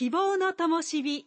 希望の灯火。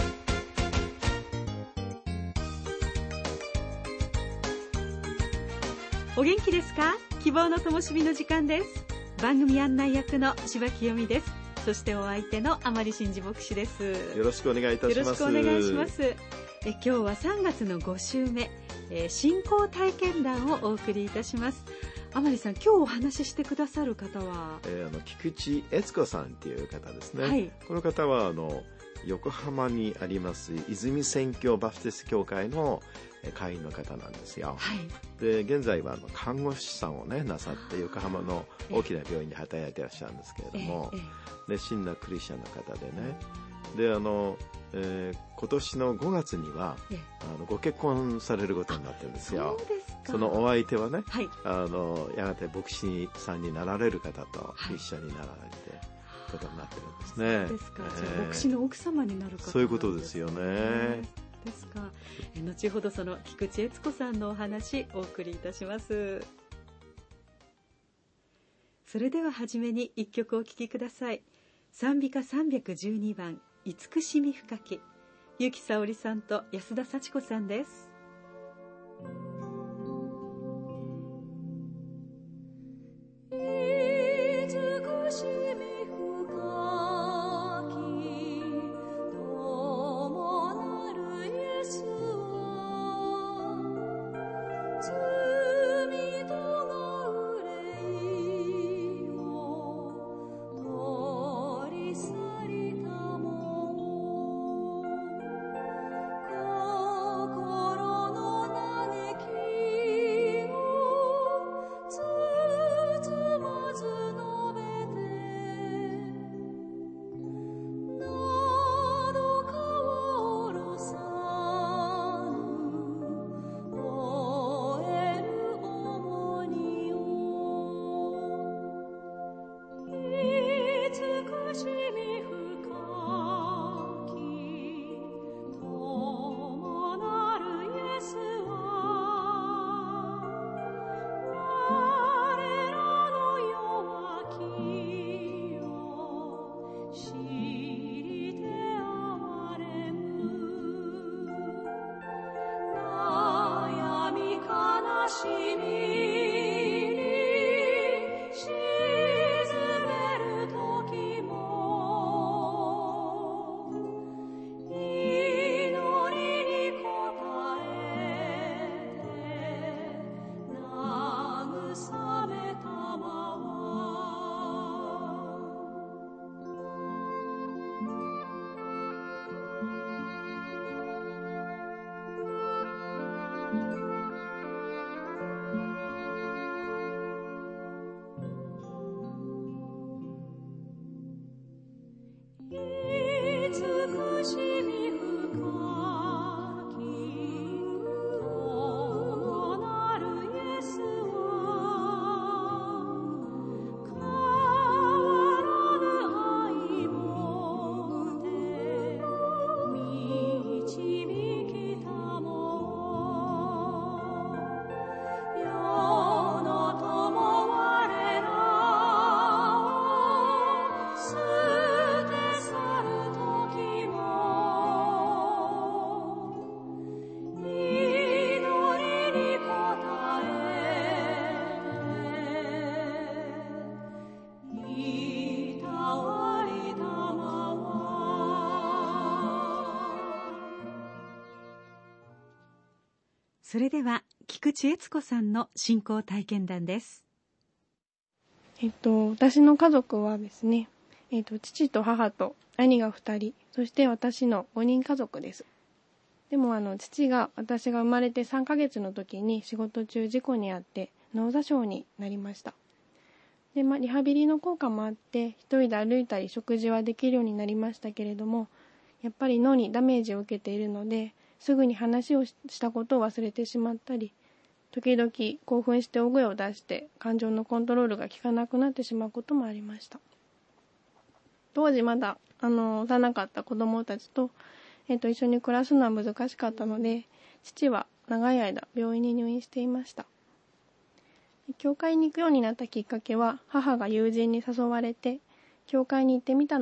お元気ですか？希望の灯火の時間です。番組案内役の柴清美です。そしてお相手の甘利真嗣牧師です。 よろしくお願いいたします。 よろしくお願いします。今日は3月の5週目、信仰体験談をお送りいたします。甘利さん、今日お話ししてくださる方は、 菊池悦子さんという方ですね。 はい、 この方は横浜にあります泉宣教バプテスト教会の会員の方なんですよ。 はい、 で現在は看護師さんをねなさって横浜の大きな病院で働いていらっしゃるんですけれども、熱心なクリスチャンの方でね、で今年の5月にはご結婚されることになってるんですよ。 そうですか。 そのお相手はね、 はい、 やがて牧師さんになられる方と一緒になられて、ことになってるんですね。 そうですか。じゃあ牧師の奥様になる方なんですね。 そういうことですよね。 ですか。後ほどその菊池悦子さんのお話お送りいたします。それでは初めに一曲お聴きください。賛美歌312番、慈しみ深き。由紀さおりさんと安田幸子さんです。それでは菊池悦子さんの信仰体験談です。 私の家族はですね、父と母と兄が2人、そして私の5人家族です。でも父が私が生まれて3ヶ月の時に仕事中事故に遭って脳挫傷になりました。で、リハビリの効果もあって一人で歩いたり食事はできるようになりましたけれども、やっぱり脳にダメージを受けているのですぐに話をしたことを忘れてしまったり、時々興奮して大声を出して感情のコントロールが効かなくなってしまうこともありました。当時まだ幼かった子供たちと、一緒に暮らすのは難しかったので、父は長い間病院に入院していました。教会に行くようになったきっかけは、母が友人に誘われて教会に行ってみたのが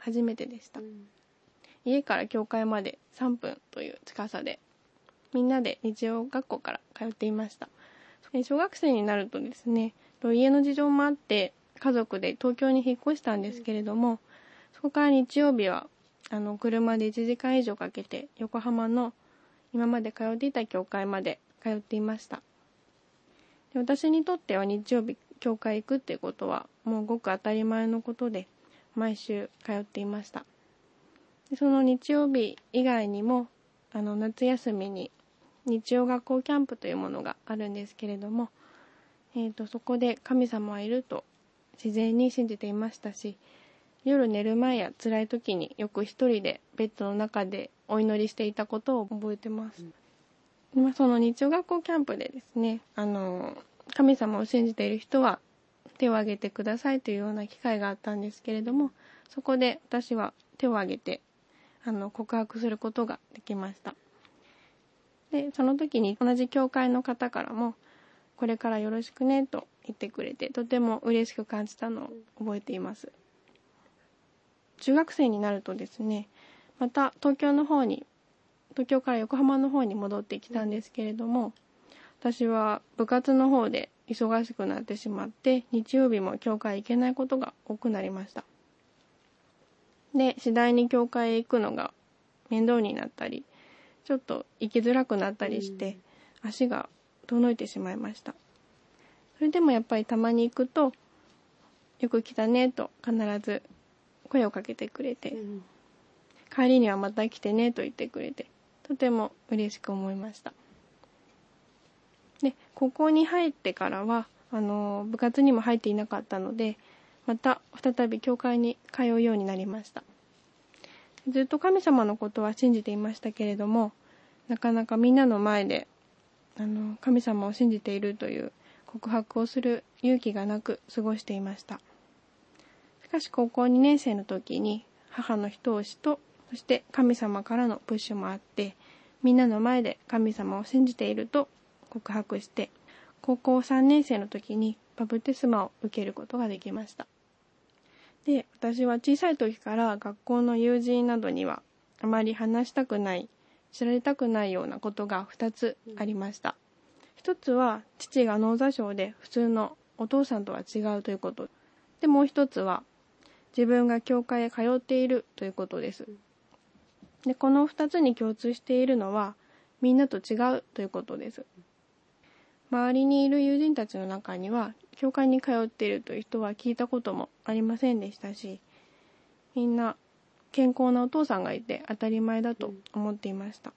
初めてでした。家から教会まで3分という近さで、みんなで日曜学校から通っていました。小学生になるとですね、家の事情もあって家族で東京に引っ越したんですけれども、そこから日曜日は車で1時間以上かけて横浜の今まで通っていた教会まで通っていました。で、私にとっては日曜日教会行くっていうことはもうごく当たり前のことで、毎週通っていました。で、その日曜日以外にも夏休みに日曜学校キャンプというものがあるんですけれども、そこで神様はいると自然に信じていましたし、夜寝る前や辛い時によく一人でベッドの中でお祈りしていたことを覚えてます。その日曜学校キャンプでですね、神様を信じている人は手を挙げてくださいというような機会があったんですけれども、そこで私は手を挙げて告白することができました。で、その時に同じ教会の方からも、これからよろしくねと言ってくれて、とても嬉しく感じたのを覚えています。中学生になるとですね、また東京から横浜の方に戻ってきたんですけれども、私は部活の方で忙しくなってしまって、日曜日も教会行けないことが多くなりました。で、次第に教会へ行くのが面倒になったり、ちょっと行きづらくなったりして、足が遠のいてしまいました。それでもやっぱりたまに行くと、よく来たねと必ず声をかけてくれて、帰りにはまた来てねと言ってくれて、とても嬉しく思いました。で、高校に入ってからは部活にも入っていなかったので、また再び教会に通うようになりました。ずっと神様のことは信じていましたけれども、なかなかみんなの前で神様を信じているという告白をする勇気がなく過ごしていました。しかし高校2年生の時に母の一押しと、そして神様からのプッシュもあって、みんなの前で神様を信じていると告白して、高校3年生の時にバプテスマを受けることができました。で、私は小さい時から学校の友人などにはあまり話したくない、知られたくないようなことが2つありました。一つは父が脳挫傷で普通のお父さんとは違うということ。で、もう一つは自分が教会へ通っているということです。で、この2つに共通しているのはみんなと違うということです。周りにいる友人たちの中には教会に通っているという人は聞いたこともありませんでしたし、みんな健康なお父さんがいて当たり前だと思っていました。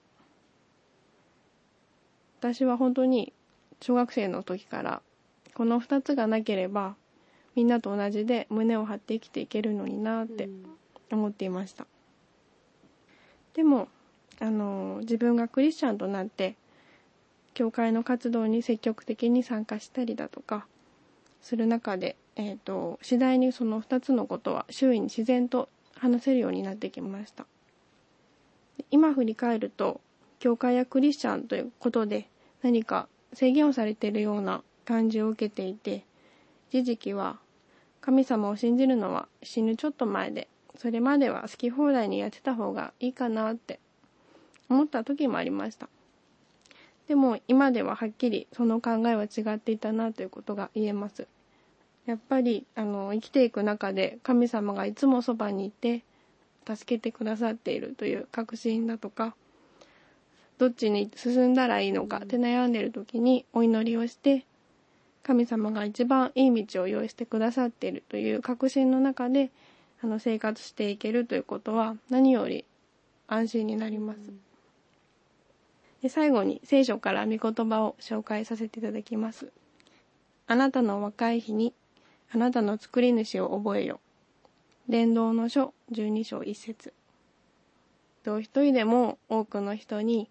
私は本当に小学生の時からこの2つがなければみんなと同じで胸を張って生きていけるのになって思っていました。でも自分がクリスチャンとなって教会の活動に積極的に参加したりだとかする中で、次第にその2つのことは周囲に自然と話せるようになってきました。今振り返ると、教会やクリスチャンということで何か制限をされているような感じを受けていて、一時期は神様を信じるのは死ぬちょっと前で、それまでは好き放題にやってた方がいいかなって思った時もありました。でも今でははっきりその考えは違っていたなということが言えます。やっぱり生きていく中で神様がいつもそばにいて助けてくださっているという確信だとか、どっちに進んだらいいのかって悩んでいる時にお祈りをして神様が一番いい道を用意してくださっているという確信の中で生活していけるということは何より安心になります。で、最後に聖書から御言葉を紹介させていただきます。あなたの若い日にあなたの作り主を覚えよ。伝道の書12章1節。一人でも多くの人に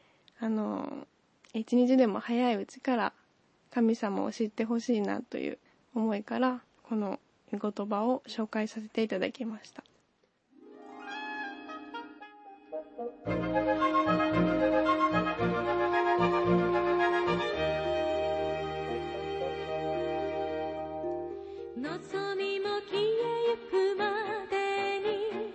一日でも早いうちから神様を知ってほしいなという思いからこの御言葉を紹介させていただきました。 望みも消えゆくまでに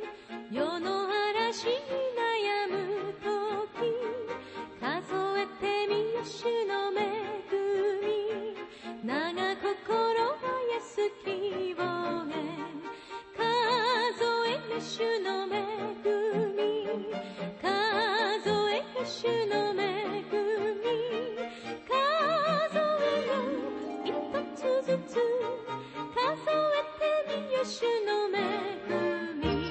し悩むとき数えてみよ主の恵み長心は安きをね数える主の恵み数える主の恵み数える一つずつ数えてみよ主の恵み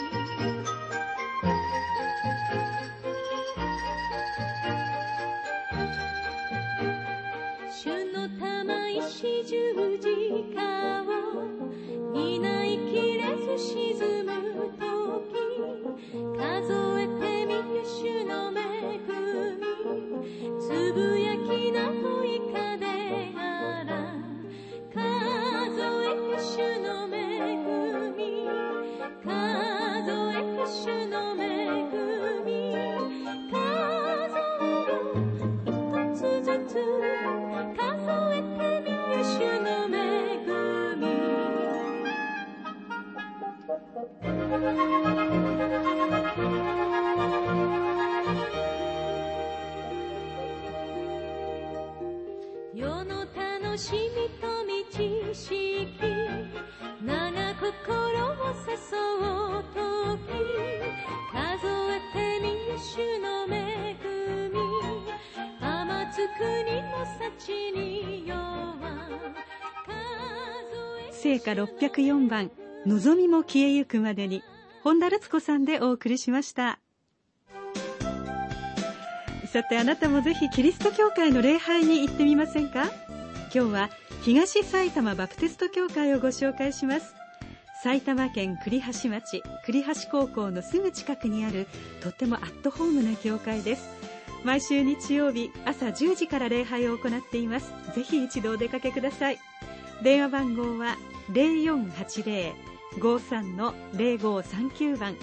主の玉石十字架を担いきれず沈むとき数えてみよ主の恵みつぶやきなといかであら数える主の恵み数える主の恵み数える一つずつ数えてみよ主の恵み世の楽しみと道しき長心を誘うとき数えてみよ主の恵み天津国の幸によは聖歌604番望みも消えゆくまでに本田ルツ子さんでお送りしました。さてあなたもぜひキリスト教会の礼拝に行ってみませんか。今日は東埼玉バプテスト教会をご紹介します。埼玉県栗橋町栗橋高校のすぐ近くにあるとってもアットホームな教会です。毎週日曜日朝10時から礼拝を行っています。ぜひ一度お出かけください。電話番号は 0480-53-0539 番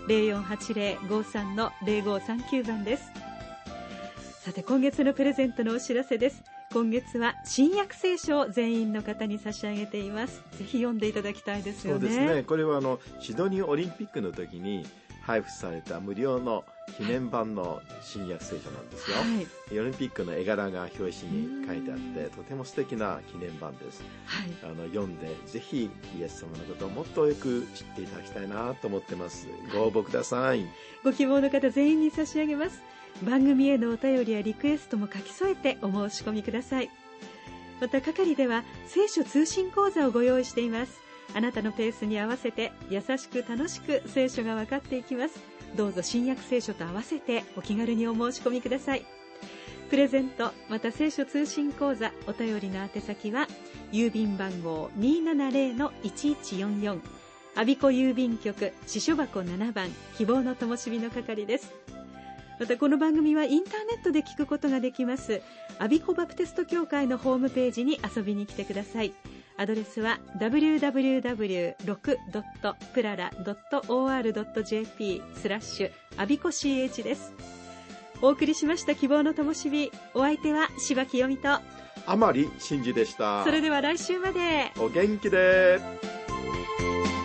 0480-53-0539 番です。さて今月のプレゼントのお知らせです。今月は新約聖書を全員の方に差し上げています。ぜひ読んでいただきたいですよね。 そうですね。これはシドニーオリンピックの時に配布された無料の記念版の新約聖書なんですよ、はい、オリンピックの絵柄が表紙に書いてあってとても素敵な記念版です、はい、読んでぜひイエス様のことをもっとよく知っていただきたいなと思ってます。ご応募ください。 ご希望の方全員に差し上げます。番組へのお便りやリクエストも書き添えてお申し込みください。また係では聖書通信講座をご用意しています。あなたのペースに合わせて優しく楽しく聖書が分かっていきます。どうぞ新約聖書と合わせてお気軽にお申し込みください。プレゼントまた聖書通信講座お便りの宛先は郵便番号 270-1144 我孫子郵便局支所箱7番希望の灯火の係です。またこの番組はインターネットで聞くことができます。我孫子バプテスト教会のホームページに遊びに来てください。アドレスは www.6.prara.or.jp/ アビコ CH です。お送りしました希望の灯火。お相手は柴清美と甘利真嗣でした。 それでは来週までお元気で。